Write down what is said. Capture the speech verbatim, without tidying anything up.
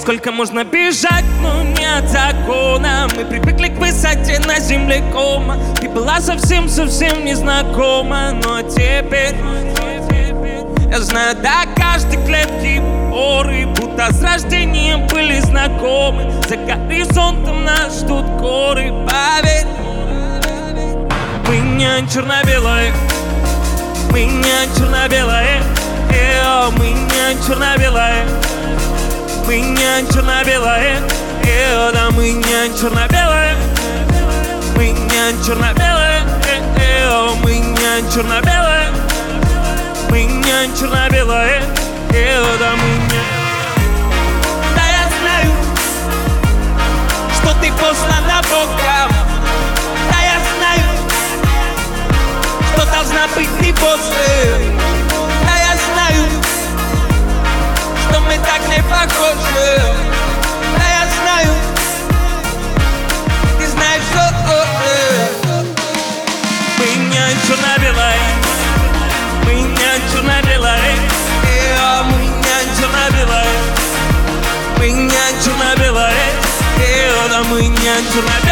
Сколько можно бежать, но нет закона. Мы привыкли к высоте на земле кома. Ты была совсем-совсем незнакома, но теперь я знаю до каждой клетки поры, будто с рождением были знакомы. За горизонтом нас ждут горы, поверь. Мы не черно-белые, мы не черно-белые, э, мы не черно-белые, мы не черно-белые, э, да мы не черно-белые, мы не черно-белые, э, э, мы не черно-белые, мы не черно-белые, э, да мы не. Да я знаю, что ты послана Богом. Да я знаю, что должна быть ты после. Да я знаю, что мы так не похожи. Да я знаю, ты знаешь, что мы не черно-белые, мы не черно-белые, э, мы не черно-белые, мы не черно-белые, э, да мы не черно-белые.